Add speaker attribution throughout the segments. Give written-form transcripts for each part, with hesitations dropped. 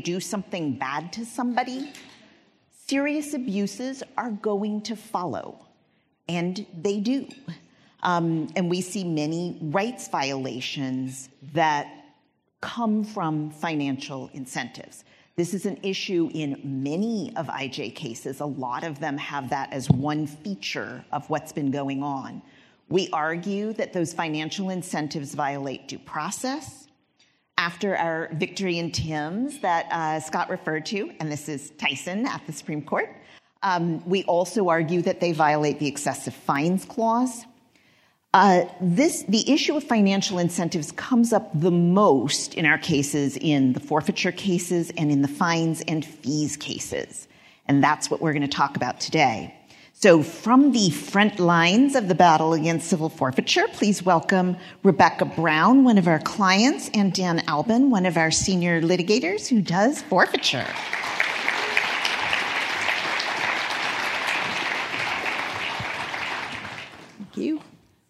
Speaker 1: do something bad to somebody, serious abuses are going to follow, and they do. And we see many rights violations that come from financial incentives. This is an issue in many of IJ cases. A lot of them have that as one feature of what's been going on. We argue that those financial incentives violate due process. After our victory in Timms that Scott referred to, and this is Tyson at the Supreme Court, we also argue that they violate the excessive fines clause. The issue of financial incentives comes up the most in our cases in the forfeiture cases and in the fines and fees cases. And that's what we're going to talk about today. So from the front lines of the battle against civil forfeiture, please welcome Rebecca Brown, one of our clients, and Dan Albin, one of our senior litigators who does forfeiture. Thank you.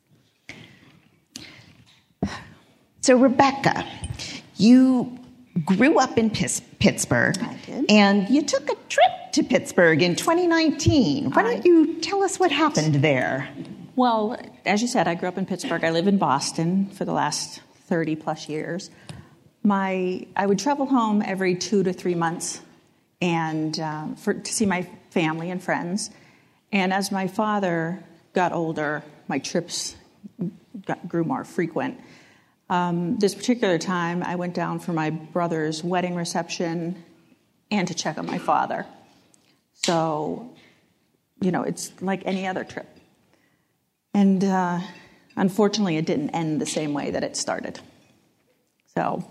Speaker 1: So Rebecca, you grew up in Pittsburgh.
Speaker 2: I did.
Speaker 1: And you took a trip to Pittsburgh in 2019. Why don't you tell us what happened there?
Speaker 2: Well, as you said, I grew up in Pittsburgh. I live in Boston for the last 30 plus years. I would travel home every 2 to 3 months and to see my family and friends. And as my father got older, my trips grew more frequent. This particular time, I went down for my brother's wedding reception and to check on my father. So, it's like any other trip. And unfortunately, it didn't end the same way that it started. So,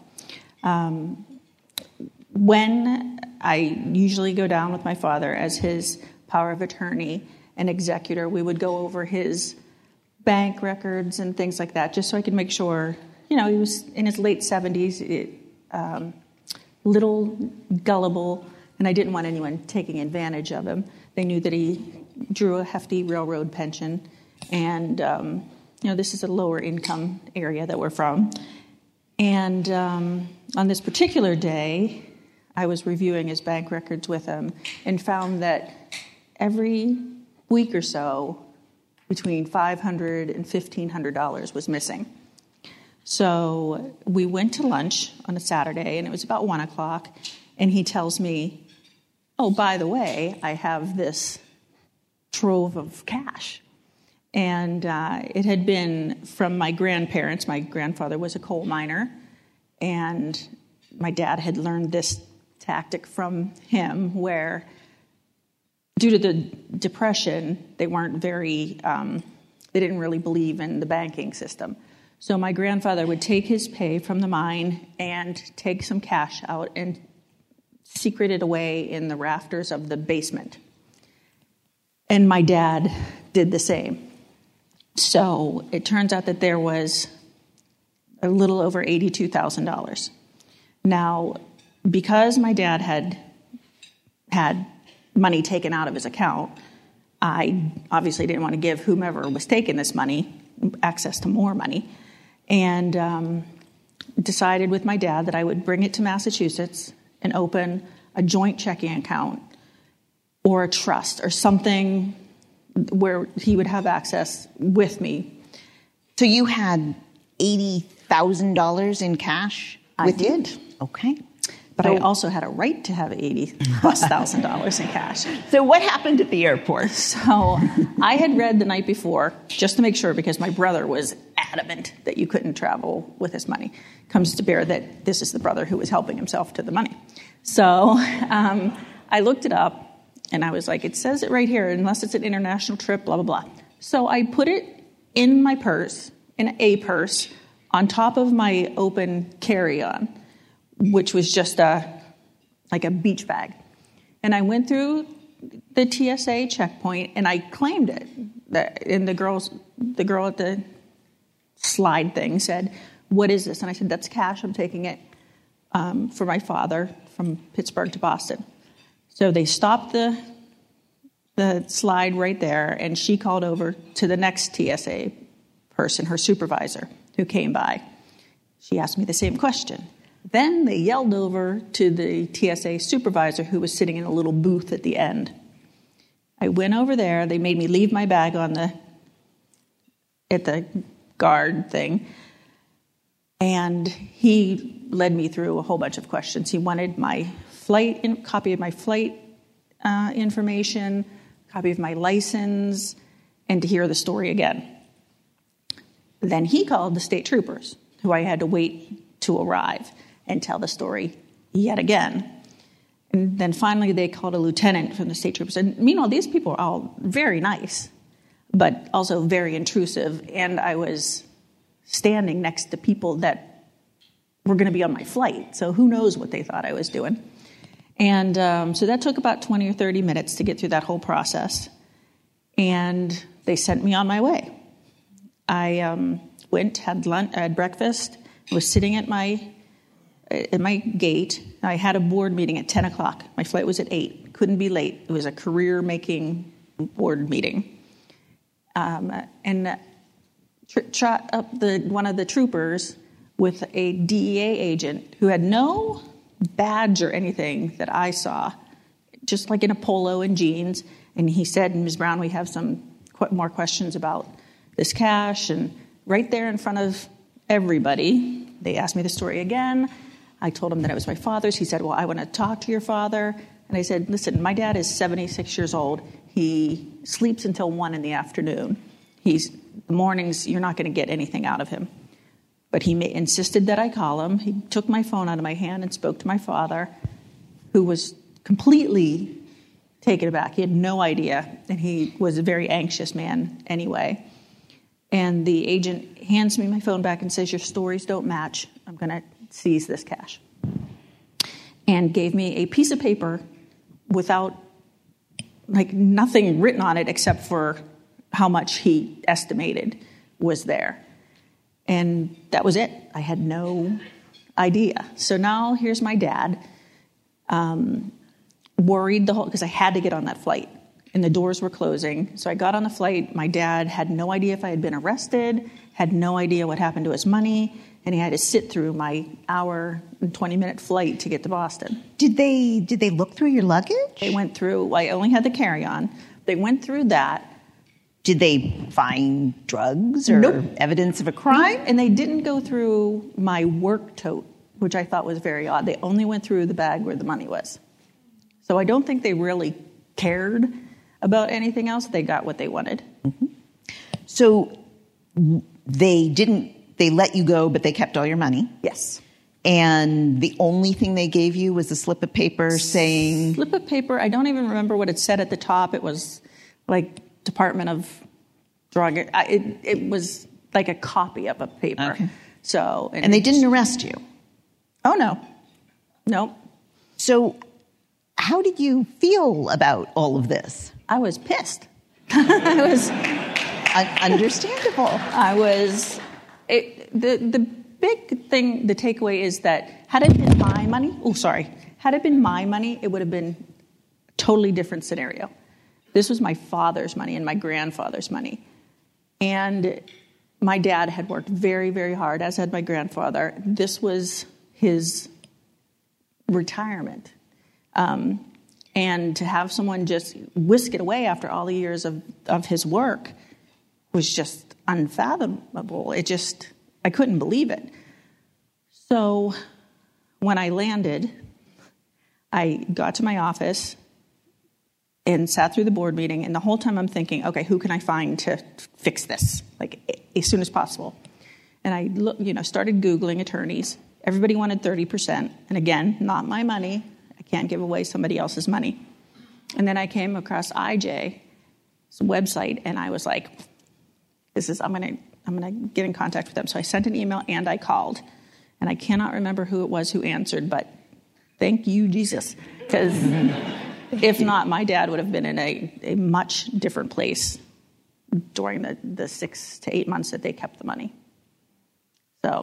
Speaker 2: when I usually go down with my father as his power of attorney and executor, we would go over his bank records and things like that, just so I could make sure. He was in his late 70s, little gullible, and I didn't want anyone taking advantage of him. They knew that he drew a hefty railroad pension, and, this is a lower income area that we're from. And on this particular day, I was reviewing his bank records with him and found that every week or so, between $500 and $1,500 was missing. So we went to lunch on a Saturday, and it was about 1 o'clock, and he tells me, oh, by the way, I have this trove of cash. And it had been from my grandparents. My grandfather was a coal miner, and my dad had learned this tactic from him where, due to the Depression, they weren't they didn't really believe in the banking system. So my grandfather would take his pay from the mine and take some cash out and secret it away in the rafters of the basement. And my dad did the same. So it turns out that there was a little over $82,000. Now, because my dad had money taken out of his account, I obviously didn't want to give whomever was taking this money access to more money. And decided with my dad that I would bring it to Massachusetts and open a joint checking account or a trust or something where he would have access with me.
Speaker 1: So you had $80,000 in cash with you?
Speaker 2: I did.
Speaker 1: Okay.
Speaker 2: But I also had a right to have $80,000+ in cash.
Speaker 1: So what happened at the airport?
Speaker 2: So I had read the night before, just to make sure, because my brother was adamant that you couldn't travel with his money. Comes to bear that this is the brother who was helping himself to the money. So I looked it up, and I was like, it says it right here, unless it's an international trip, blah, blah, blah. So I put it in my purse, in a purse, on top of my open carry-on, which was just like a beach bag. And I went through the TSA checkpoint, and I claimed it. And the girl at the slide thing said, what is this? And I said, that's cash. I'm taking it for my father from Pittsburgh to Boston. So they stopped the slide right there, and she called over to the next TSA person, her supervisor, who came by. She asked me the same question. Then they yelled over to the TSA supervisor who was sitting in a little booth at the end. I went over there. They made me leave my bag at the guard thing. And he led me through a whole bunch of questions. He wanted my copy of my flight information, copy of my license, and to hear the story again. Then he called the state troopers, who I had to wait to arrive and tell the story yet again. And then finally they called a lieutenant from the state troopers. And meanwhile, these people are all very nice, but also very intrusive. And I was standing next to people that were going to be on my flight. So who knows what they thought I was doing. And so that took about 20 or 30 minutes to get through that whole process. And they sent me on my way. I went, had lunch, had breakfast, was sitting at my gate. I had a board meeting at 10 o'clock. My flight was at 8. Couldn't be late. It was a career-making board meeting. And shot up one of the troopers with a DEA agent who had no badge or anything that I saw, just like in a polo and jeans. And he said, Ms. Brown, we have some more questions about this cash. And right there in front of everybody, they asked me the story again. I told him that it was my father's. He said, well, I want to talk to your father. And I said, listen, my dad is 76 years old. He sleeps until 1 in the afternoon. The mornings, you're not going to get anything out of him. But he insisted that I call him. He took my phone out of my hand and spoke to my father, who was completely taken aback. He had no idea, and he was a very anxious man anyway. And the agent hands me my phone back and says, your stories don't match. I'm going to seize this cash. And gave me a piece of paper without, nothing written on it except for how much he estimated was there. And that was it. I had no idea. So now here's my dad, worried because I had to get on that flight. And the doors were closing. So I got on the flight. My dad had no idea if I had been arrested, had no idea what happened to his money, and he had to sit through my hour and 20-minute flight to get to Boston.
Speaker 1: Did they look through your luggage?
Speaker 2: They went through, I only had the carry-on. They went through that.
Speaker 1: Did they find drugs or
Speaker 2: Nope.
Speaker 1: evidence of a crime?
Speaker 2: And they didn't go through my work tote, which I thought was very odd. They only went through the bag where the money was. So I don't think they really cared about anything else. They got what they wanted.
Speaker 1: Mm-hmm. So they let you go, but they kept all your money?
Speaker 2: Yes.
Speaker 1: And the only thing they gave you was a slip of paper saying...
Speaker 2: Slip of paper. I don't even remember what it said at the top. It was Department of Drug. It was like a copy of a paper.
Speaker 1: Okay.
Speaker 2: So
Speaker 1: and they didn't arrest you?
Speaker 2: Oh, no. Nope.
Speaker 1: So how did you feel about all of this?
Speaker 2: I was pissed. I was...
Speaker 1: Understandable.
Speaker 2: I was... The big thing, the takeaway is that had it been my money... Had it been my money, it would have been a totally different scenario. This was my father's money and my grandfather's money. And my dad had worked very, very hard, as had my grandfather. This was his retirement. And to have someone just whisk it away after all the years of his work was just unfathomable. I couldn't believe it. So when I landed, I got to my office and sat through the board meeting, and the whole time I'm thinking, okay, who can I find to fix this, as soon as possible? And I started Googling attorneys. Everybody wanted 30%, and again, not my money. I can't give away somebody else's money. And then I came across IJ's website, and I was like, I'm gonna get in contact with them. So I sent an email and I called, and I cannot remember who it was who answered, but thank you, Jesus, because. If not, my dad would have been in a much different place during the 6 to 8 months that they kept the money. So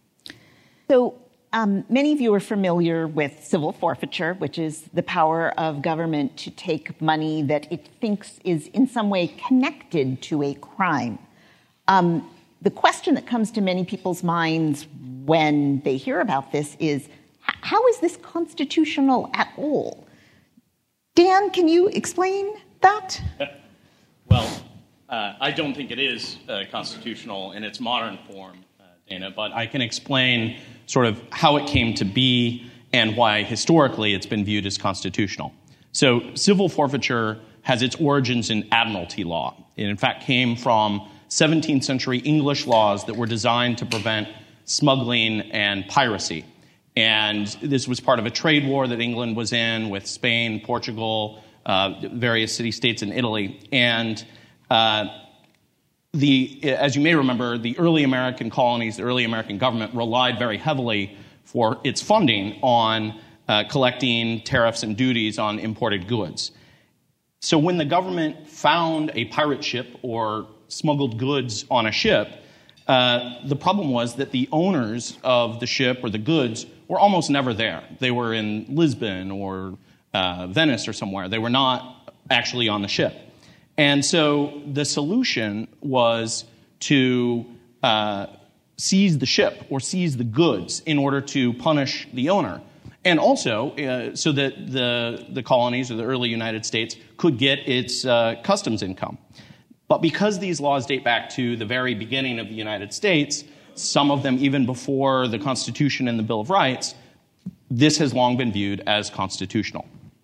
Speaker 1: many of you are familiar with civil forfeiture, which is the power of government to take money that it thinks is in some way connected to a crime. The question that comes to many people's minds when they hear about this is, how is this constitutional at all? Dan, can you explain that?
Speaker 3: Well, I don't think it is constitutional in its modern form, Dana, but I can explain sort of how it came to be and why historically it's been viewed as constitutional. So civil forfeiture has its origins in admiralty law. It, in fact, came from 17th century English laws that were designed to prevent smuggling and piracy. And this was part of a trade war that England was in with Spain, Portugal, various city-states in Italy. And as you may remember, the early American colonies, the early American government relied very heavily for its funding on collecting tariffs and duties on imported goods. So when the government found a pirate ship or smuggled goods on a ship, the problem was that the owners of the ship or the goods were almost never there. They were in Lisbon or Venice or somewhere. They were not actually on the ship. And so the solution was to seize the ship or seize the goods in order to punish the owner. And also so that the colonies or the early United States could get its customs income. But because these laws date back to the very beginning of the United States, some of them even before the Constitution and the Bill of Rights, this has long been viewed as constitutional.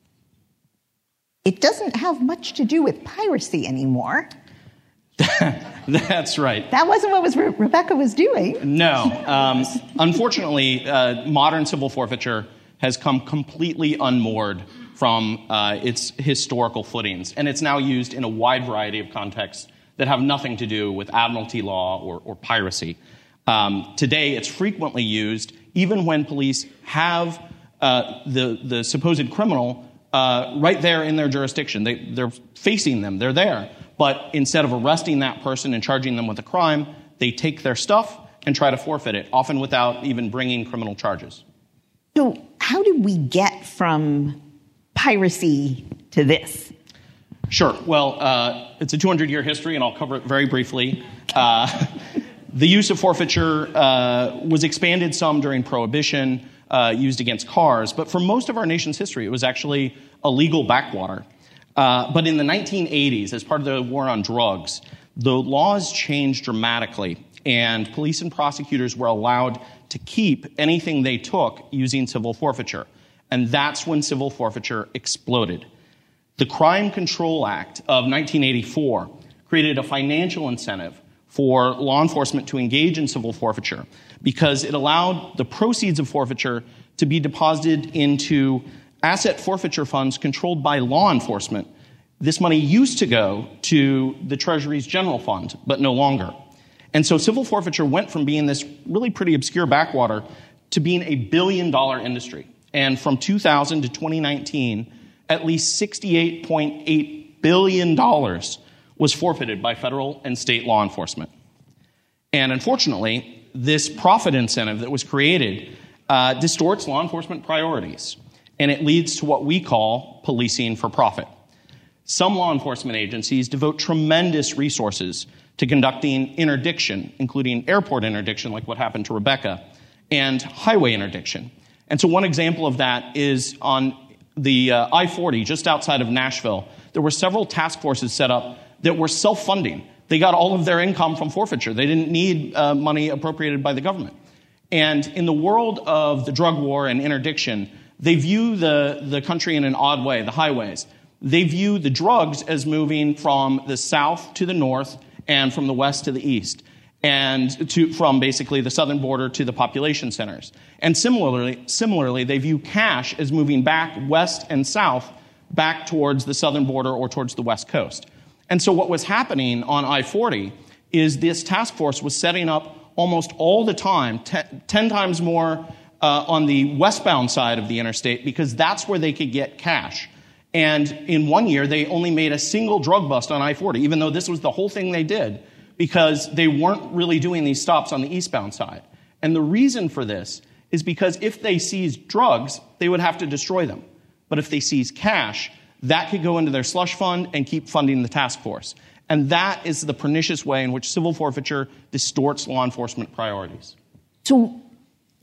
Speaker 1: It doesn't have much to do with piracy anymore.
Speaker 3: That's right.
Speaker 1: That wasn't what Rebecca was doing.
Speaker 3: No. Unfortunately, modern civil forfeiture has come completely unmoored from its historical footings, and it's now used in a wide variety of contexts that have nothing to do with admiralty law or piracy. Today, it's frequently used even when police have the supposed criminal right there in their jurisdiction. They're facing them. They're there. But instead of arresting that person and charging them with a crime, they take their stuff and try to forfeit it, often without even bringing criminal charges.
Speaker 1: So how did we get from piracy to this?
Speaker 3: Sure. Well, it's a 200-year history, and I'll cover it very briefly. The use of forfeiture was expanded some during Prohibition, used against cars. But for most of our nation's history, it was actually a legal backwater. But in the 1980s, as part of the war on drugs, the laws changed dramatically, and police and prosecutors were allowed to keep anything they took using civil forfeiture. And that's when civil forfeiture exploded. The Crime Control Act of 1984 created a financial incentive for law enforcement to engage in civil forfeiture because it allowed the proceeds of forfeiture to be deposited into asset forfeiture funds controlled by law enforcement. This money used to go to the Treasury's general fund, but no longer. And so civil forfeiture went from being this really pretty obscure backwater to being a billion-dollar industry. And from 2000 to 2019, at least $68.8 billion was forfeited by federal and state law enforcement. And unfortunately, this profit incentive that was created distorts law enforcement priorities, and it leads to what we call policing for profit. Some law enforcement agencies devote tremendous resources to conducting interdiction, including airport interdiction, like what happened to Rebecca, and highway interdiction. And so one example of that is on the I-40, just outside of Nashville. There were several task forces set up that were self-funding. They got all of their income from forfeiture. They didn't need money appropriated by the government. And in the world of the drug war and interdiction, they view the country in an odd way, the highways. They view the drugs as moving from the south to the north and from the west to the east, and from basically the southern border to the population centers. And similarly, they view cash as moving back west and south, back towards the southern border or towards the west coast. And so what was happening on I-40 is this task force was setting up almost all the time, 10 times more on the westbound side of the interstate, because that's where they could get cash. And in 1 year, they only made a single drug bust on I-40, even though this was the whole thing they did, because they weren't really doing these stops on the eastbound side. And the reason for this is because if they seized drugs, they would have to destroy them. But if they seized cash, that could go into their slush fund and keep funding the task force. And that is the pernicious way in which civil forfeiture distorts law enforcement priorities.
Speaker 1: So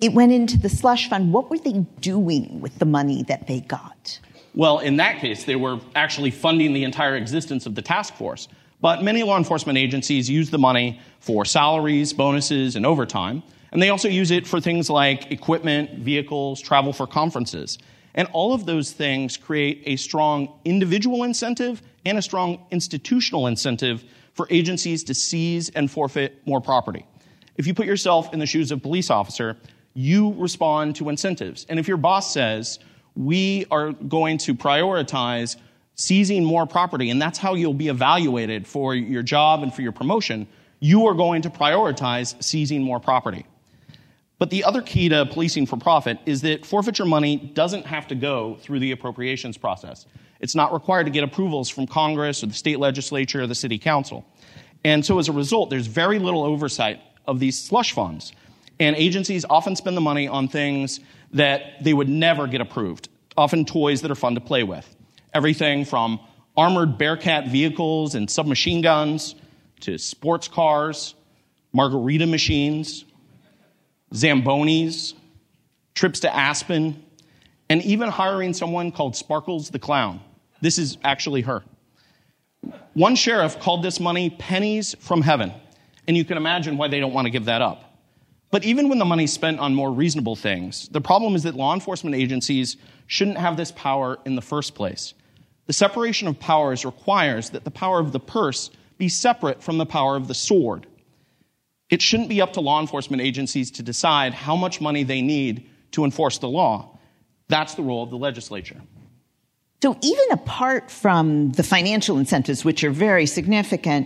Speaker 1: it went into the slush fund. What were they doing with the money that they got?
Speaker 3: Well, in that case, they were actually funding the entire existence of the task force. But many law enforcement agencies use the money for salaries, bonuses, and overtime. And they also use it for things like equipment, vehicles, travel for conferences. And all of those things create a strong individual incentive and a strong institutional incentive for agencies to seize and forfeit more property. If you put yourself in the shoes of a police officer, you respond to incentives. And if your boss says, we are going to prioritize seizing more property, and that's how you'll be evaluated for your job and for your promotion, you are going to prioritize seizing more property. But the other key to policing for profit is that forfeiture money doesn't have to go through the appropriations process. It's not required to get approvals from Congress or the state legislature or the city council. And so as a result, there's very little oversight of these slush funds. And agencies often spend the money on things that they would never get approved, often toys that are fun to play with. Everything from armored Bearcat vehicles and submachine guns to sports cars, margarita machines, Zambonis, trips to Aspen, and even hiring someone called Sparkles the Clown. This is actually her. One sheriff called this money pennies from heaven, and you can imagine why they don't want to give that up. But even when the money's spent on more reasonable things, the problem is that law enforcement agencies shouldn't have this power in the first place. The separation of powers requires that the power of the purse be separate from the power of the sword. It shouldn't be up to law enforcement agencies to decide how much money they need to enforce the law. That's the role of the legislature.
Speaker 1: So even apart from the financial incentives, which are very significant,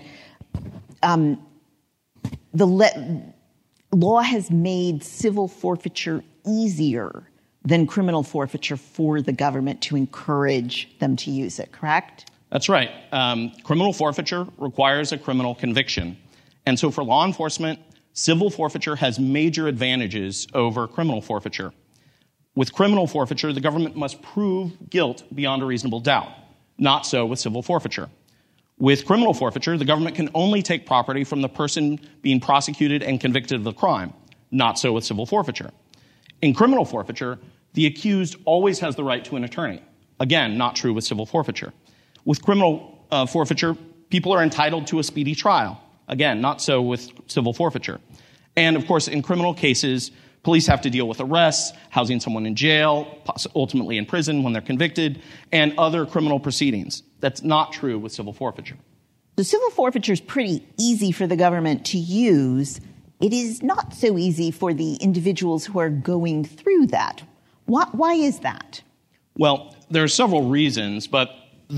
Speaker 1: law has made civil forfeiture easier than criminal forfeiture for the government to encourage them to use it, correct?
Speaker 3: That's right. Criminal forfeiture requires a criminal conviction. And so for law enforcement, civil forfeiture has major advantages over criminal forfeiture. With criminal forfeiture, the government must prove guilt beyond a reasonable doubt. Not so with civil forfeiture. With criminal forfeiture, the government can only take property from the person being prosecuted and convicted of the crime. Not so with civil forfeiture. In criminal forfeiture, the accused always has the right to an attorney. Again, not true with civil forfeiture. With criminal forfeiture, people are entitled to a speedy trial. Again, not so with civil forfeiture. And of course, in criminal cases, police have to deal with arrests, housing someone in jail, ultimately in prison when they're convicted, and other criminal proceedings. That's not true with civil forfeiture.
Speaker 1: So civil forfeiture is pretty easy for the government to use. It is not so easy for the individuals who are going through that. Why is that?
Speaker 3: Well, there are several reasons, but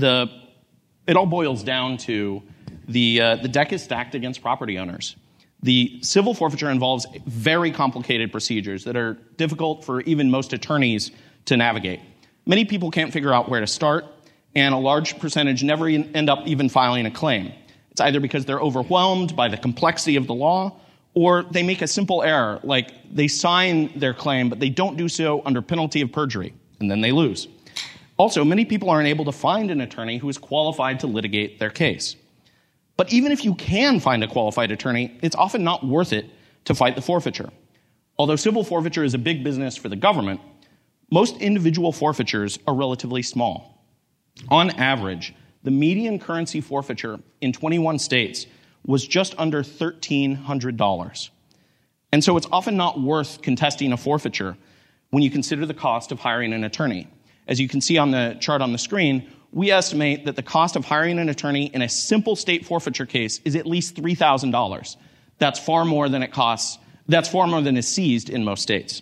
Speaker 3: it all boils down to the deck is stacked against property owners. The civil forfeiture involves very complicated procedures that are difficult for even most attorneys to navigate. Many people can't figure out where to start, and a large percentage never end up even filing a claim. It's either because they're overwhelmed by the complexity of the law, or they make a simple error, like they sign their claim, but they don't do so under penalty of perjury, and then they lose. Also, many people aren't able to find an attorney who is qualified to litigate their case. But even if you can find a qualified attorney, it's often not worth it to fight the forfeiture. Although civil forfeiture is a big business for the government, most individual forfeitures are relatively small. On average, the median currency forfeiture in 21 states was just under $1,300. And so it's often not worth contesting a forfeiture when you consider the cost of hiring an attorney. As you can see on the chart on the screen, we estimate that the cost of hiring an attorney in a simple state forfeiture case is at least $3,000. That's far more than it costs. That's far more than is seized in most states.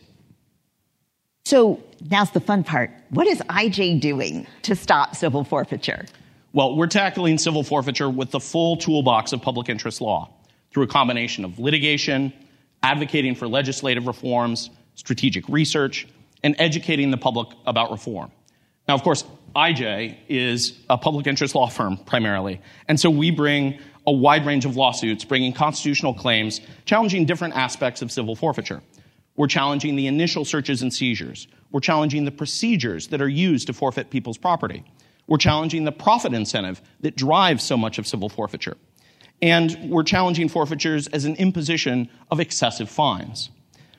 Speaker 1: So now's the fun part. What is IJ doing to stop civil forfeiture?
Speaker 3: Well, we're tackling civil forfeiture with the full toolbox of public interest law through a combination of litigation, advocating for legislative reforms, strategic research, and educating the public about reform. Now, of course, IJ is a public interest law firm primarily, and so we bring a wide range of lawsuits bringing constitutional claims challenging different aspects of civil forfeiture. We're challenging the initial searches and seizures. We're challenging the procedures that are used to forfeit people's property. We're challenging the profit incentive that drives so much of civil forfeiture. And we're challenging forfeitures as an imposition of excessive fines.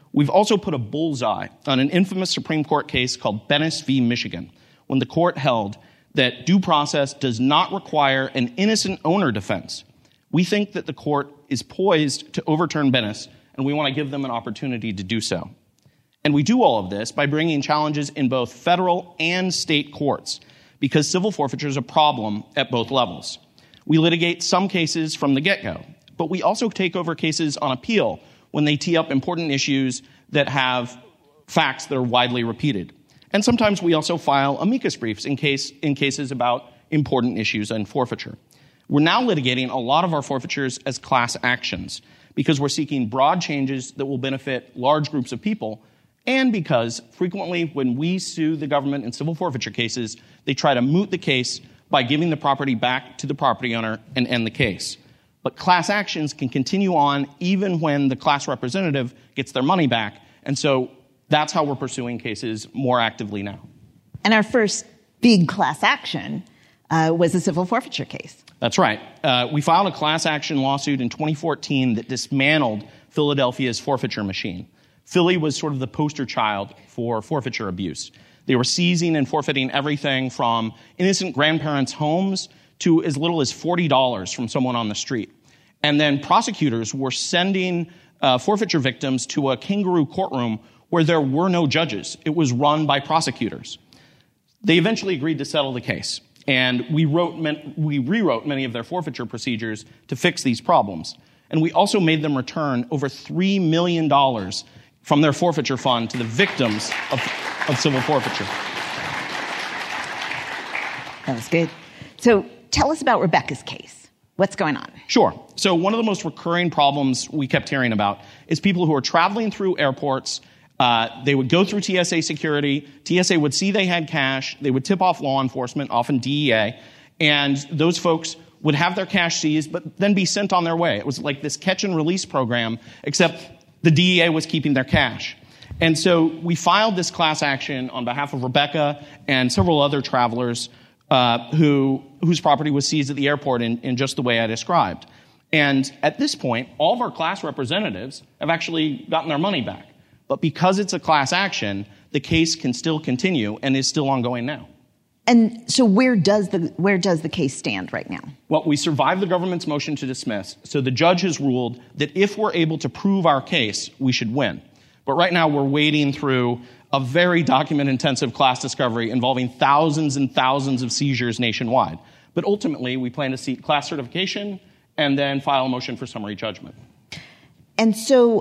Speaker 3: We've also put a bullseye on an infamous Supreme Court case called Bennis v. Michigan, when the court held that due process does not require an innocent owner defense. We think that the court is poised to overturn Bennis, and we want to give them an opportunity to do so. And we do all of this by bringing challenges in both federal and state courts, because civil forfeiture is a problem at both levels. We litigate some cases from the get-go, but we also take over cases on appeal when they tee up important issues that have facts that are widely repeated. And sometimes we also file amicus briefs in cases about important issues in forfeiture. We're now litigating a lot of our forfeitures as class actions because we're seeking broad changes that will benefit large groups of people, and because frequently when we sue the government in civil forfeiture cases, they try to moot the case by giving the property back to the property owner and end the case. But class actions can continue on even when the class representative gets their money back, and so that's how we're pursuing cases more actively now.
Speaker 1: And our first big class action was a civil forfeiture case.
Speaker 3: That's right. We filed a class action lawsuit in 2014 that dismantled Philadelphia's forfeiture machine. Philly was sort of the poster child for forfeiture abuse. They were seizing and forfeiting everything from innocent grandparents' homes to as little as $40 from someone on the street. And then prosecutors were sending forfeiture victims to a kangaroo courtroom where there were no judges. It was run by prosecutors. They eventually agreed to settle the case, and we rewrote many of their forfeiture procedures to fix these problems. And we also made them return over $3 million from their forfeiture fund to the victims of civil forfeiture.
Speaker 1: That was good. So tell us about Rebecca's case. What's going on?
Speaker 3: Sure. So one of the most recurring problems we kept hearing about is people who are traveling through airports. They would go through TSA security. TSA would see they had cash. They would tip off law enforcement, often DEA, and those folks would have their cash seized but then be sent on their way. It was like this catch and release program, except the DEA was keeping their cash. And so we filed this class action on behalf of Rebecca and several other travelers whose property was seized at the airport in just the way I described. And at this point, all of our class representatives have actually gotten their money back. But because it's a class action, the case can still continue and is still ongoing now.
Speaker 1: And so where does the case stand right now?
Speaker 3: Well, we survived the government's motion to dismiss, so the judge has ruled that if we're able to prove our case, we should win. But right now we're wading through a very document-intensive class discovery involving thousands and thousands of seizures nationwide. But ultimately, we plan to seek class certification and then file a motion for summary judgment.
Speaker 1: And so,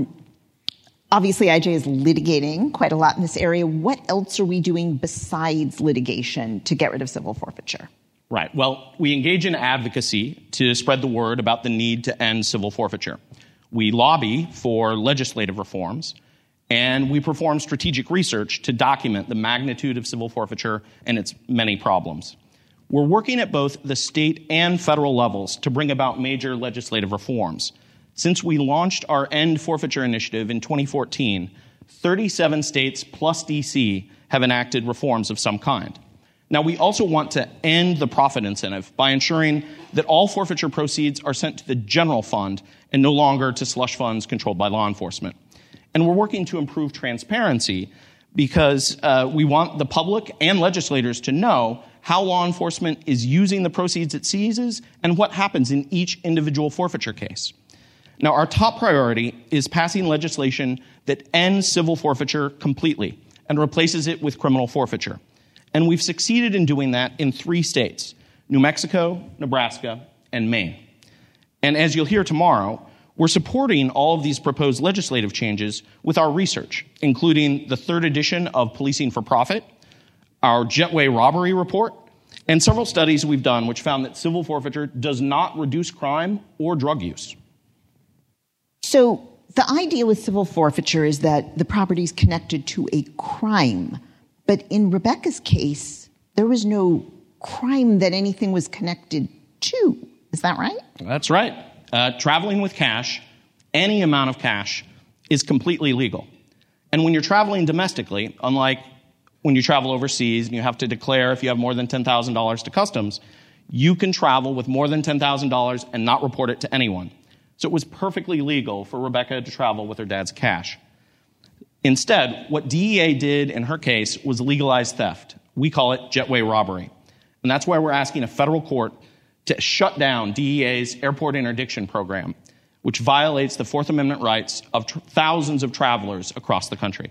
Speaker 1: obviously, IJ is litigating quite a lot in this area. What else are we doing besides litigation to get rid of civil forfeiture?
Speaker 3: Right. Well, we engage in advocacy to spread the word about the need to end civil forfeiture. We lobby for legislative reforms, and we perform strategic research to document the magnitude of civil forfeiture and its many problems. We're working at both the state and federal levels to bring about major legislative reforms. Since we launched our End Forfeiture Initiative in 2014, 37 states plus D.C. have enacted reforms of some kind. Now, we also want to end the profit incentive by ensuring that all forfeiture proceeds are sent to the general fund and no longer to slush funds controlled by law enforcement. And we're working to improve transparency because we want the public and legislators to know how law enforcement is using the proceeds it seizes and what happens in each individual forfeiture case. Now, our top priority is passing legislation that ends civil forfeiture completely and replaces it with criminal forfeiture. And we've succeeded in doing that in 3 states, New Mexico, Nebraska, and Maine. And as you'll hear tomorrow, we're supporting all of these proposed legislative changes with our research, including the 3rd edition of Policing for Profit, our Jetway robbery report, and several studies we've done which found that civil forfeiture does not reduce crime or drug use.
Speaker 1: So the idea with civil forfeiture is that the property is connected to a crime. But in Rebecca's case, there was no crime that anything was connected to. Is that right?
Speaker 3: That's right. Traveling with cash, any amount of cash, is completely legal. And when you're traveling domestically, unlike when you travel overseas and you have to declare if you have more than $10,000 to customs, you can travel with more than $10,000 and not report it to anyone. So it was perfectly legal for Rebecca to travel with her dad's cash. Instead, what DEA did in her case was legalize theft. We call it jetway robbery. And that's why we're asking a federal court to shut down DEA's airport interdiction program, which violates the Fourth Amendment rights of thousands of travelers across the country.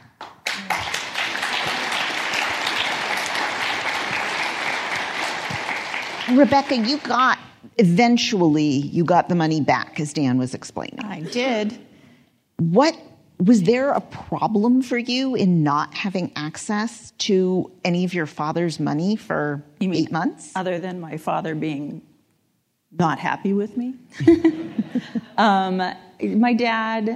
Speaker 1: Rebecca, you got the money back, as Dan was explaining.
Speaker 2: I did.
Speaker 1: Was there a problem for you in not having access to any of your father's money for 8 months?
Speaker 2: Other than my father being not happy with me? My dad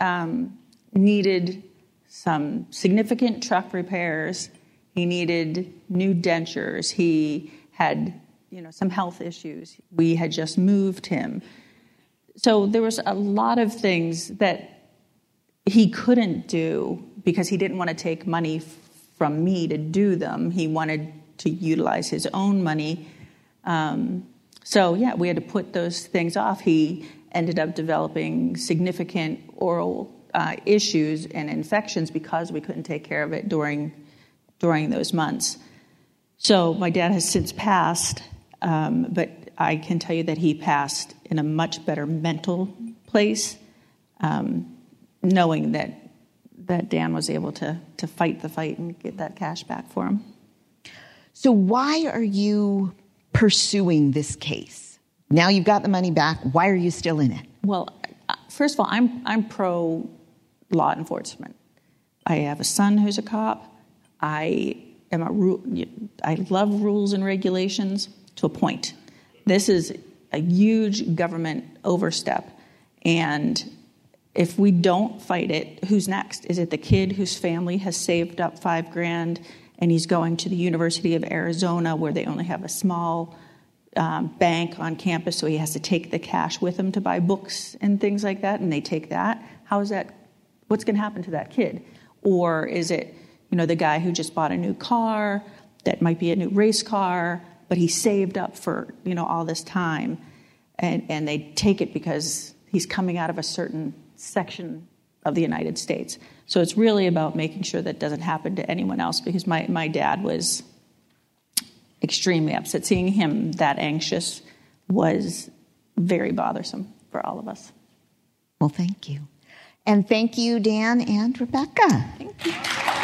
Speaker 2: needed some significant truck repairs. He needed new dentures. He had, some health issues. We had just moved him. So there was a lot of things that he couldn't do because he didn't want to take money from me to do them. He wanted to utilize his own money. We had to put those things off. He ended up developing significant oral issues and infections because we couldn't take care of it during those months. So my dad has since passed, but I can tell you that he passed in a much better mental place, knowing that Dan was able to fight the fight and get that cash back for him.
Speaker 1: So why are you pursuing this case? Now you've got the money back. Why are you still in it?
Speaker 2: Well, first of all, I'm pro law enforcement. I have a son who's a cop. I love rules and regulations to a point. This is a huge government overstep, and if we don't fight it, who's next? Is it the kid whose family has saved up $5,000 and he's going to the University of Arizona where they only have a small bank on campus, so he has to take the cash with him to buy books and things like that, and they take that? What's going to happen to that kid? Or is it, the guy who just bought a new car that might be a new race car, but he saved up for, all this time, and they take it because he's coming out of a certain section of the United States. So it's really about making sure that doesn't happen to anyone else, because my dad was extremely upset. Seeing him that anxious was very bothersome for all of us.
Speaker 1: Well, thank you. And thank you, Dan and Rebecca.
Speaker 2: Thank you.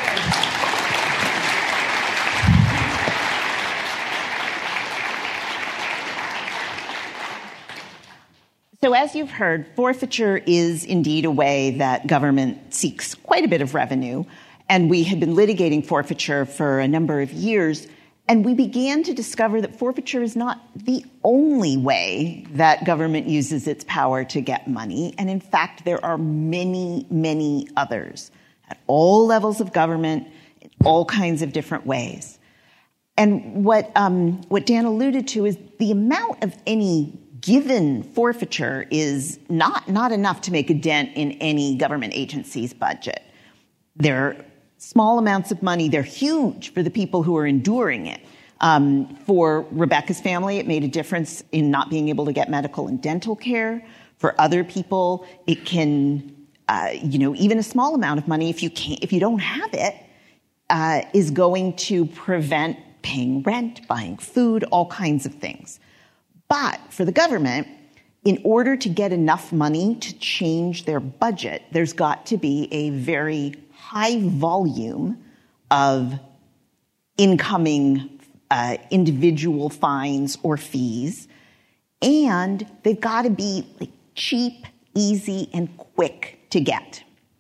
Speaker 1: So as you've heard, forfeiture is indeed a way that government seeks quite a bit of revenue, and we had been litigating forfeiture for a number of years, and we began to discover that forfeiture is not the only way that government uses its power to get money, and in fact, there are many, many others at all levels of government in all kinds of different ways. And what Dan alluded to is the amount of any given forfeiture is not enough to make a dent in any government agency's budget. They're small amounts of money. They're huge for the people who are enduring it. For Rebecca's family, it made a difference in not being able to get medical and dental care. For other people, it can, even a small amount of money, if you don't have it, is going to prevent paying rent, buying food, all kinds of things. But for the government, in order to get enough money to change their budget, there's got to be a very high volume of incoming individual fines or fees, and they've got to be cheap, easy, and quick to get.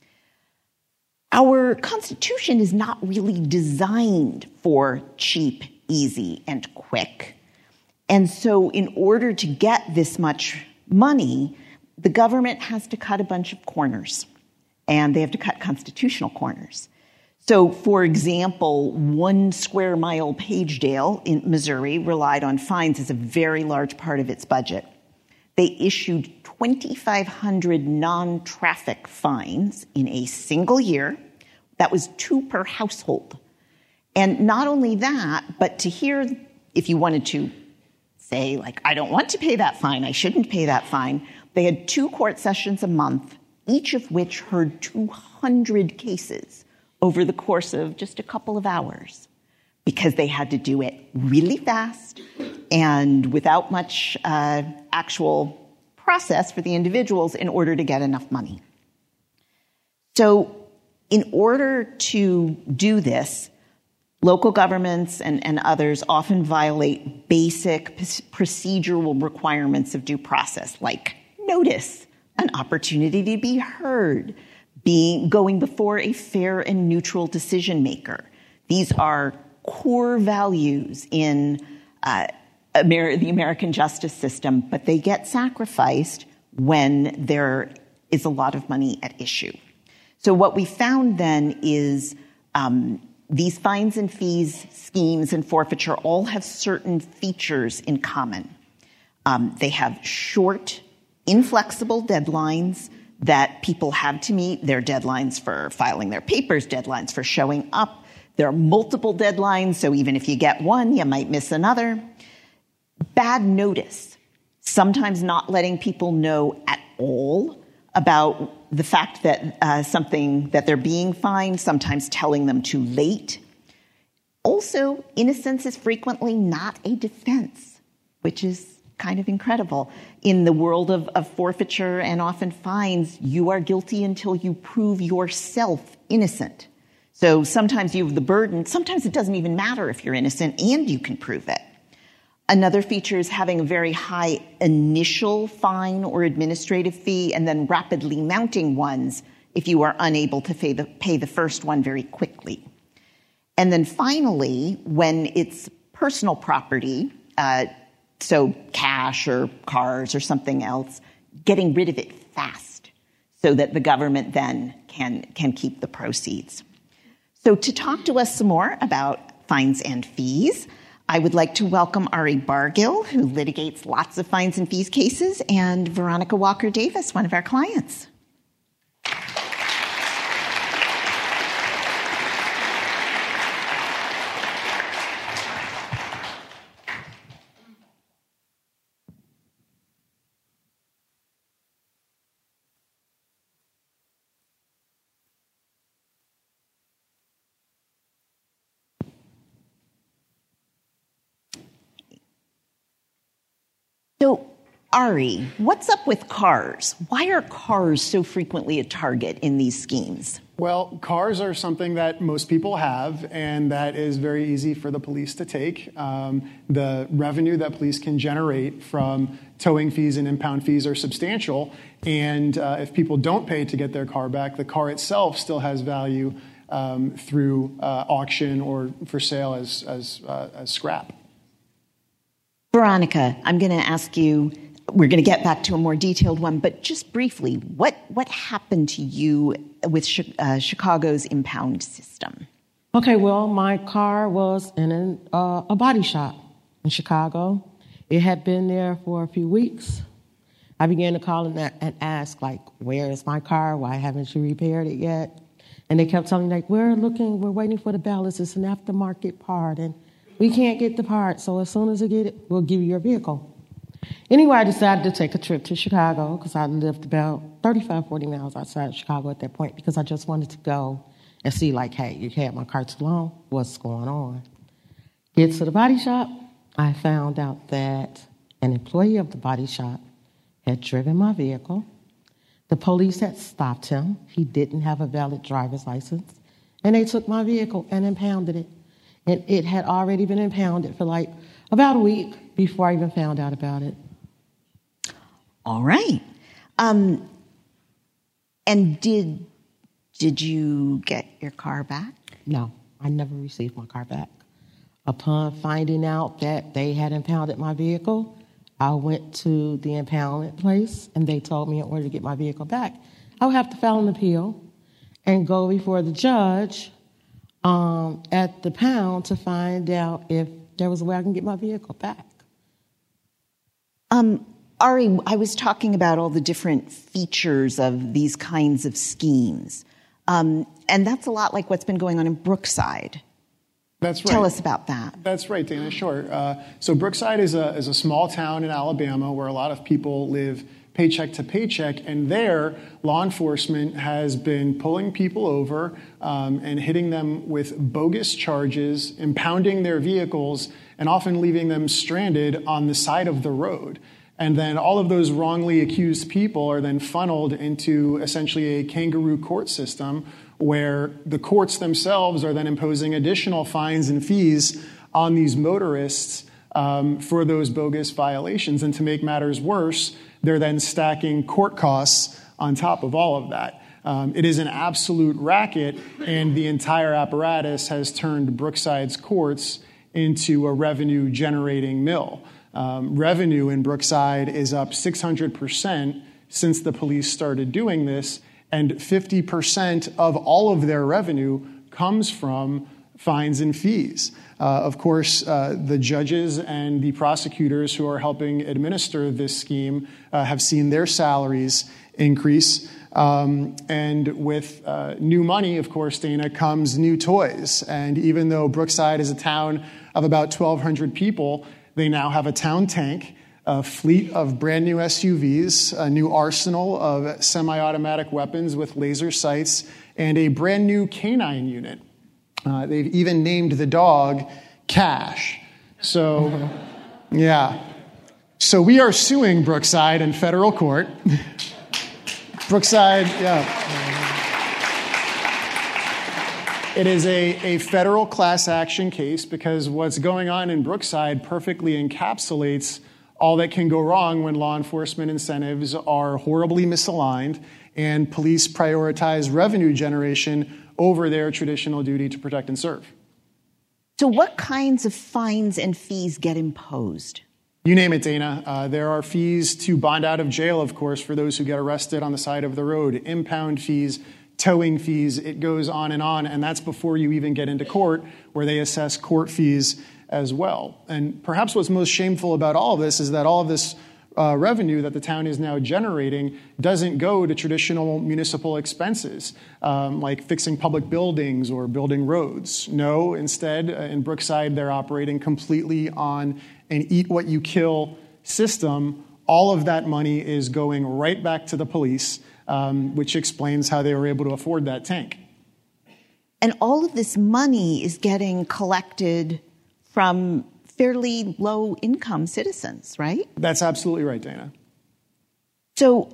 Speaker 1: Our Constitution is not really designed for cheap, easy, and quick. And so in order to get this much money, the government has to cut a bunch of corners, and they have to cut constitutional corners. So, for example, 1 square mile Pagedale in Missouri relied on fines as a very large part of its budget. They issued 2,500 non-traffic fines in a single year. That was 2 per household. And not only that, but to hear, if you wanted to say, I don't want to pay that fine, I shouldn't pay that fine, they had 2 court sessions a month each of which heard 200 cases over the course of just a couple of hours, because they had to do it really fast and without much actual process for the individuals in order to get enough money. So in order to do this, local governments and others often violate basic procedural requirements of due process, like notice, an opportunity to be heard, going before a fair and neutral decision maker. These are core values in the American justice system, but they get sacrificed when there is a lot of money at issue. So what we found then is these fines and fees schemes and forfeiture all have certain features in common. They have short, inflexible deadlines that people have to meet. There are deadlines for filing their papers, deadlines for showing up. There are multiple deadlines, so even if you get one, you might miss another. Bad notice, sometimes not letting people know at all about the fact that something that they're being fined, sometimes telling them too late. Also, innocence is frequently not a defense, which is kind of incredible. In the world of forfeiture and often fines, you are guilty until you prove yourself innocent. So sometimes you have the burden. Sometimes it doesn't even matter if you're innocent and you can prove it. Another feature is having a very high initial fine or administrative fee and then rapidly mounting ones if you are unable to pay the first one very quickly. And then finally, when it's personal property, so cash or cars or something else, getting rid of it fast so that the government then can keep the proceeds. So to talk to us some more about fines and fees, I would like to welcome Ari Bargill, who litigates lots of fines and fees cases, and Veronica Walker-Davis, one of our clients. So, Ari, what's up with cars? Why are cars so frequently a target in these schemes?
Speaker 4: Well, cars are something that most people have, and that is very easy for the police to take. The revenue that police can generate from towing fees and impound fees are substantial, and if people don't pay to get their car back, the car itself still has value through auction or for sale as scrap.
Speaker 1: Veronica, I'm going to ask you, we're going to get back to a more detailed one, but just briefly, what happened to you with Chicago's impound system?
Speaker 5: Okay, well, my car was in a body shop in Chicago. It had been there for a few weeks. I began to call and ask, like, where is my car? Why haven't you repaired it yet? And they kept telling me, like, we're waiting for the balance. It's an aftermarket part, and we can't get the part, so as soon as we get it, we'll give you your vehicle. Anyway, I decided to take a trip to Chicago because I lived about 35, 40 miles outside of Chicago at that point because I just wanted to go and see, like, hey, you had my car too long, what's going on? Get to the body shop, I found out that an employee of the body shop had driven my vehicle. The police had stopped him. He didn't have a valid driver's license, and they took my vehicle and impounded it. And it had already been impounded for like about a week before I even found out about it.
Speaker 1: All right. And did you get your car back?
Speaker 5: No, I never received my car back. Upon finding out that they had impounded my vehicle, I went to the impoundment place, and they told me in order to get my vehicle back, I would have to file an appeal and go before the judge at the pound to find out if there was a way I can get my vehicle back.
Speaker 1: Ari, I was talking about all the different features of these kinds of schemes. And that's a lot like what's been going on in Brookside.
Speaker 4: That's right.
Speaker 1: Tell us about that.
Speaker 4: That's right, Dana, sure. So Brookside is a small town in Alabama where a lot of people live paycheck to paycheck. And there, law enforcement has been pulling people over and hitting them with bogus charges, impounding their vehicles, and often leaving them stranded on the side of the road. And then all of those wrongly accused people are then funneled into essentially a kangaroo court system where the courts themselves are then imposing additional fines and fees on these motorists for those bogus violations. And to make matters worse, they're then stacking court costs on top of all of that. It is an absolute racket, and the entire apparatus has turned Brookside's courts into a revenue-generating mill. Revenue in Brookside is up 600% since the police started doing this, and 50% of all of their revenue comes from fines and fees. Of course, the judges and the prosecutors who are helping administer this scheme have seen their salaries increase. And with new money, of course, Dana, comes new toys. And even though Brookside is a town of about 1,200 people, they now have a town tank, a fleet of brand new SUVs, a new arsenal of semi-automatic weapons with laser sights, and a brand new canine unit. They've even named the dog Cash. So, yeah. So we are suing Brookside in federal court. Brookside, yeah. It is a federal class action case because what's going on in Brookside perfectly encapsulates all that can go wrong when law enforcement incentives are horribly misaligned and police prioritize revenue generation over their traditional duty to protect and serve.
Speaker 1: So what kinds of fines and fees get imposed?
Speaker 4: You name it, Dana. There are fees to bond out of jail, of course, for those who get arrested on the side of the road, impound fees, towing fees, it goes on, and that's before you even get into court, where they assess court fees as well. And perhaps what's most shameful about all of this is that all of this revenue that the town is now generating doesn't go to traditional municipal expenses, like fixing public buildings or building roads. No, instead, in Brookside, they're operating completely on an eat-what-you-kill system. All of that money is going right back to the police, which explains how they were able to afford that tank.
Speaker 1: And all of this money is getting collected from fairly low-income citizens, right?
Speaker 4: That's absolutely right, Dana.
Speaker 1: So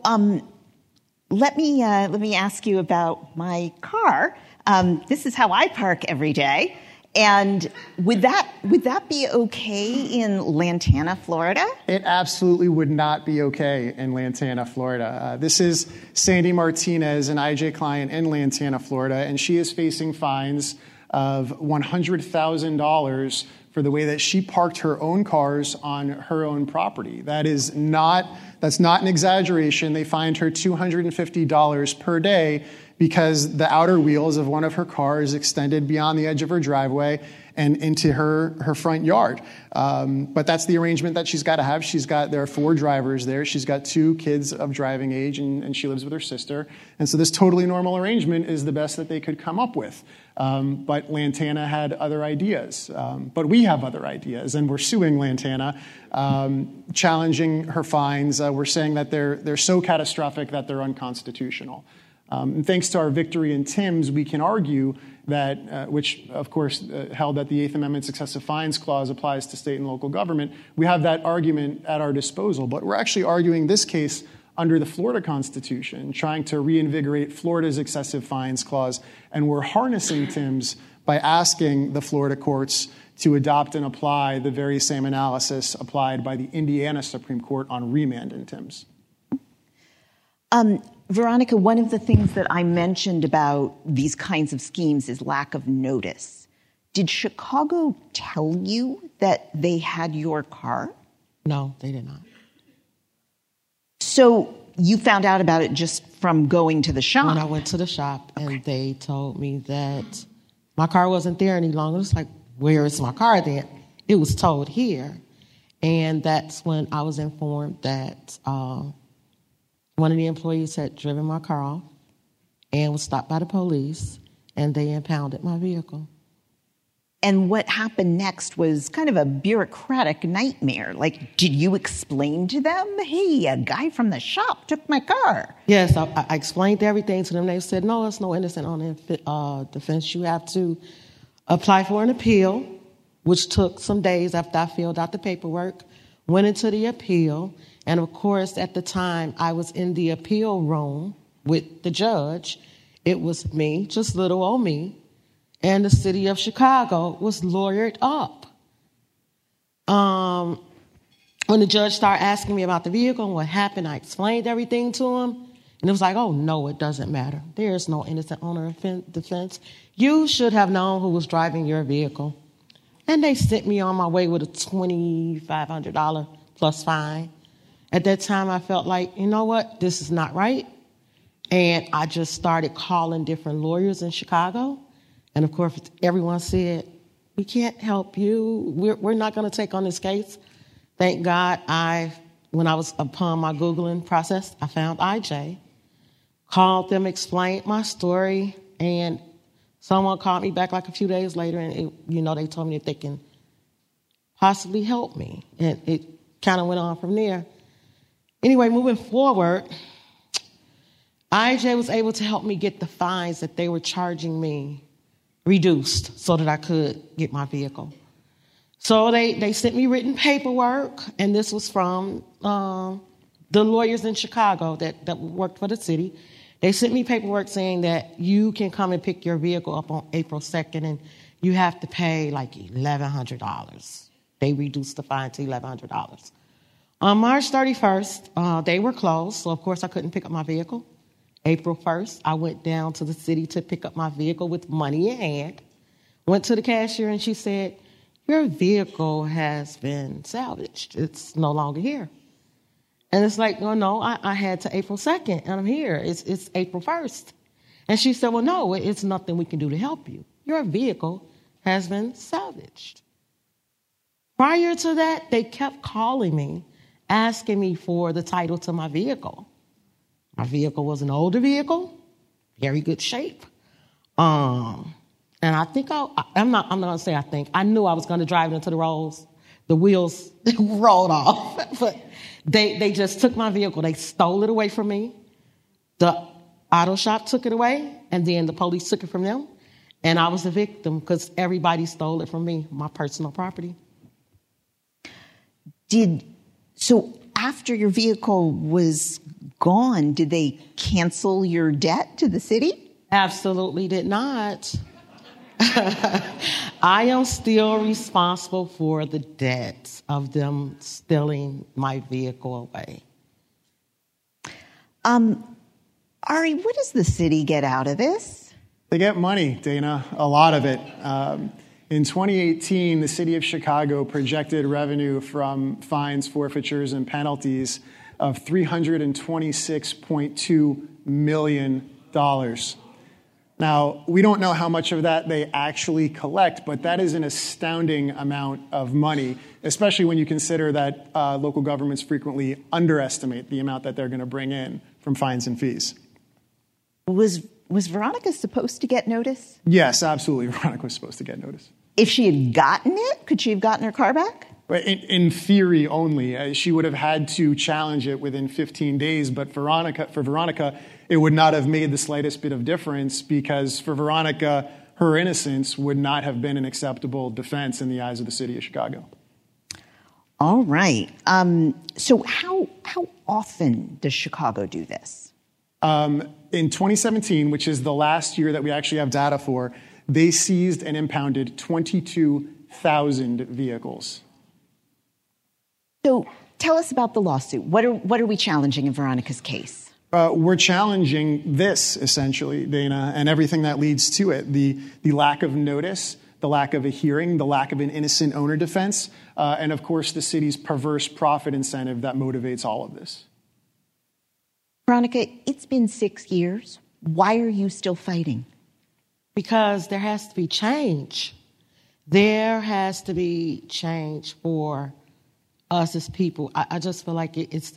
Speaker 1: let me ask you about my car. This is how I park every day. And would that be okay in Lantana, Florida?
Speaker 4: It absolutely would not be okay in Lantana, Florida. This is Sandy Martinez, an IJ client in Lantana, Florida, and she is facing fines of $100,000 for the way that she parked her own cars on her own property. That's not an exaggeration. They fined her $250 per day because the outer wheels of one of her cars extended beyond the edge of her driveway and into her front yard. But that's the arrangement that she's got to have. There are 4 drivers there. She's got 2 kids of driving age, and she lives with her sister. And so this totally normal arrangement is the best that they could come up with. But Lantana had other ideas. But we have other ideas, and we're suing Lantana, challenging her fines. We're saying that they're so catastrophic that they're unconstitutional. And thanks to our victory in Timms, we can argue that, which of course held that the Eighth Amendment's excessive fines clause applies to state and local government. We have that argument at our disposal, but we're actually arguing this case under the Florida Constitution, trying to reinvigorate Florida's excessive fines clause, and we're harnessing Timms by asking the Florida courts to adopt and apply the very same analysis applied by the Indiana Supreme Court on remand in Timms.
Speaker 1: Veronica, one of the things that I mentioned about these kinds of schemes is lack of notice. Did Chicago tell you that they had your car?
Speaker 5: No, they did not.
Speaker 1: So you found out about it just from going to the shop?
Speaker 5: When I went to the shop, and they told me that my car wasn't there any longer. It's like, where is my car then? It was towed here. And that's when I was informed that one of the employees had driven my car off and was stopped by the police, and they impounded my vehicle.
Speaker 1: And what happened next was kind of a bureaucratic nightmare. Like, did you explain to them, hey, a guy from the shop took my car?
Speaker 5: Yes, I explained everything to them. They said, no, it's no innocent on defense. You have to apply for an appeal, which took some days after I filled out the paperwork, went into the appeal. And of course, at the time I was in the appeal room with the judge, it was me, just little old me, and the city of Chicago was lawyered up. When the judge started asking me about the vehicle and what happened, I explained everything to him. And it was like, oh, no, it doesn't matter. There is no innocent owner of defense. You should have known who was driving your vehicle. And they sent me on my way with a $2,500 plus fine. At that time, I felt like, you know what, this is not right. And I just started calling different lawyers in Chicago. And of course, everyone said, we can't help you. We're not going to take on this case. Thank God, when I was upon my Googling process, I found IJ, called them, explained my story, and someone called me back like a few days later, and they told me that they can possibly help me. And it kind of went on from there. Anyway, moving forward, IJ was able to help me get the fines that they were charging me reduced so that I could get my vehicle. So they sent me written paperwork, and this was from the lawyers in Chicago that worked for the city. They sent me paperwork saying that you can come and pick your vehicle up on April 2nd, and you have to pay like $1,100. They reduced the fine to $1,100. On March 31st, they were closed, so of course I couldn't pick up my vehicle. April 1st, I went down to the city to pick up my vehicle with money in hand. Went to the cashier, and she said, your vehicle has been salvaged. It's no longer here. And it's like, no, I had to April 2nd, and I'm here. It's April 1st. And she said, well, no, it's nothing we can do to help you. Your vehicle has been salvaged. Prior to that, they kept calling me, asking me for the title to my vehicle. My vehicle was an older vehicle, very good shape. And I think I'm not going to say I think. I knew I was going to drive it into the roads. The wheels rolled off. But they just took my vehicle. They stole it away from me. The auto shop took it away, and then the police took it from them. And I was the victim because everybody stole it from me, my personal property.
Speaker 1: So after your vehicle was gone, did they cancel your debt to the city?
Speaker 5: Absolutely did not. I am still responsible for the debt of them stealing my vehicle away.
Speaker 1: Ari, what does the city get out of this?
Speaker 4: They get money, Dana, a lot of it. In 2018, the city of Chicago projected revenue from fines, forfeitures, and penalties of $326.2 million. Now, we don't know how much of that they actually collect, but that is an astounding amount of money, especially when you consider that local governments frequently underestimate the amount that they're going to bring in from fines and fees.
Speaker 1: Was Veronica supposed to get notice?
Speaker 4: Yes, absolutely. Veronica was supposed to get notice.
Speaker 1: If she had gotten it, could she have gotten her car back?
Speaker 4: In theory only. She would have had to challenge it within 15 days, but for Veronica, it would not have made the slightest bit of difference because for Veronica, her innocence would not have been an acceptable defense in the eyes of the city of Chicago.
Speaker 1: All right. So how often does Chicago do this?
Speaker 4: In 2017, which is the last year that we actually have data for, they seized and impounded 22,000 vehicles.
Speaker 1: So tell us about the lawsuit. What are we challenging in Veronica's case?
Speaker 4: We're challenging this, essentially, Dana, and everything that leads to it. The lack of notice, the lack of a hearing, the lack of an innocent owner defense, and of course the city's perverse profit incentive that motivates all of this.
Speaker 1: Veronica, it's been 6 years. Why are you still fighting?
Speaker 5: Because there has to be change. There has to be change for us as people. I just feel like it's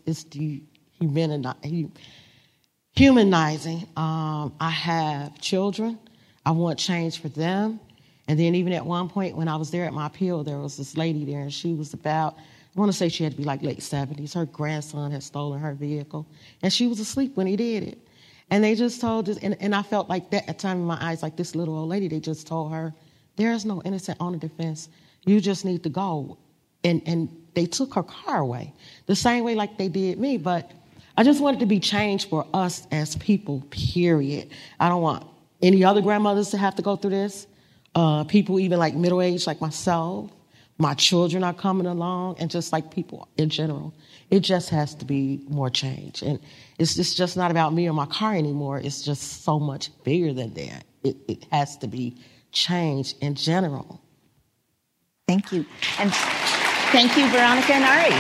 Speaker 5: humanizing. I have children. I want change for them. And then even at one point when I was there at my appeal, there was this lady there, and she was about, I want to say she had to be like late 70s. Her grandson had stolen her vehicle, and she was asleep when he did it. And they just told us, and I felt like that at the time in my eyes, like this little old lady, they just told her, there is no innocent on the defense. You just need to go. And they took her car away, the same way like they did me. But I just want it to be changed for us as people, period. I don't want any other grandmothers to have to go through this. People even like middle-aged like myself. My children are coming along, and just like people in general. It just has to be more change. And it's just not about me or my car anymore. It's just so much bigger than that. It has to be changed in general.
Speaker 1: Thank you. And thank you, Veronica and Ari.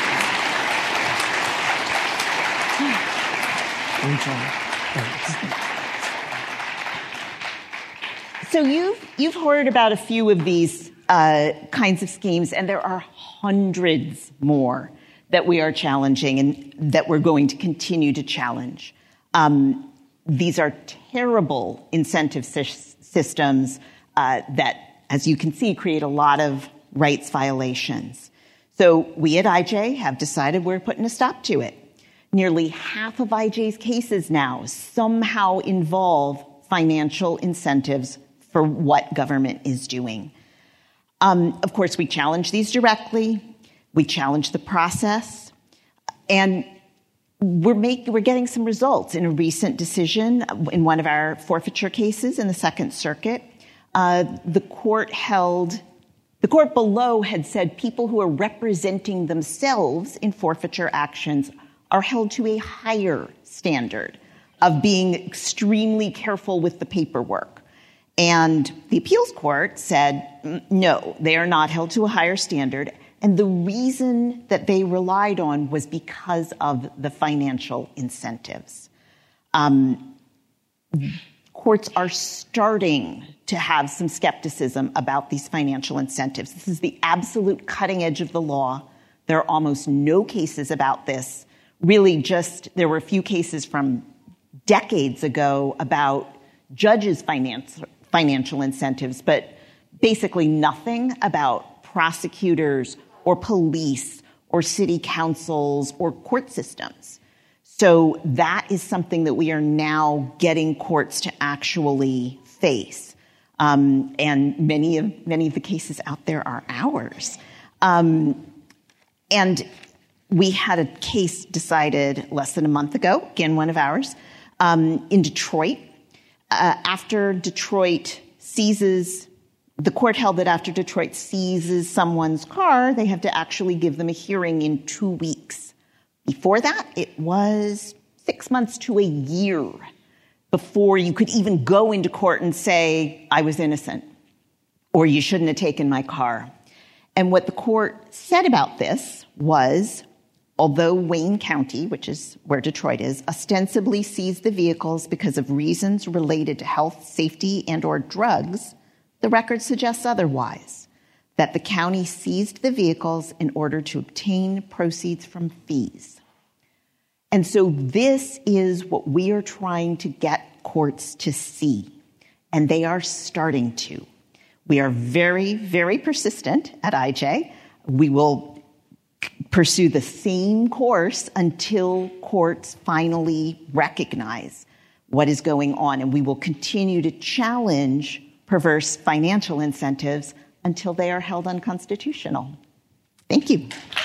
Speaker 1: So you've heard about a few of these kinds of schemes, and there are hundreds more that we are challenging and that we're going to continue to challenge. These are terrible incentive systems that, as you can see, create a lot of rights violations. So we at IJ have decided we're putting a stop to it. Nearly half of IJ's cases now somehow involve financial incentives for what government is doing. Of course, we challenge these directly. We challenge the process. And we're getting some results. In a recent decision in one of our forfeiture cases in the Second Circuit, the court below had said people who are representing themselves in forfeiture actions are held to a higher standard of being extremely careful with the paperwork. And the appeals court said, no, they are not held to a higher standard. And the reason that they relied on was because of the financial incentives. Courts are starting to have some skepticism about these financial incentives. This is the absolute cutting edge of the law. There are almost no cases about this. Really there were a few cases from decades ago about judges' financial incentives, but basically nothing about prosecutors or police or city councils or court systems. So that is something that we are now getting courts to actually face. And many of the cases out there are ours. And we had a case decided less than a month ago, again, one of ours, in Detroit. After Detroit the court held that after Detroit seizes someone's car, they have to actually give them a hearing in 2 weeks. Before that, it was 6 months to a year before you could even go into court and say, I was innocent, or you shouldn't have taken my car. And what the court said about this was, although Wayne County, which is where Detroit is, ostensibly seized the vehicles because of reasons related to health, safety, and/or drugs, the record suggests otherwise, that the county seized the vehicles in order to obtain proceeds from fees. And so this is what we are trying to get courts to see, and they are starting to. We are very, very persistent at IJ. We will pursue the same course until courts finally recognize what is going on, and we will continue to challenge perverse financial incentives until they are held unconstitutional. Thank you.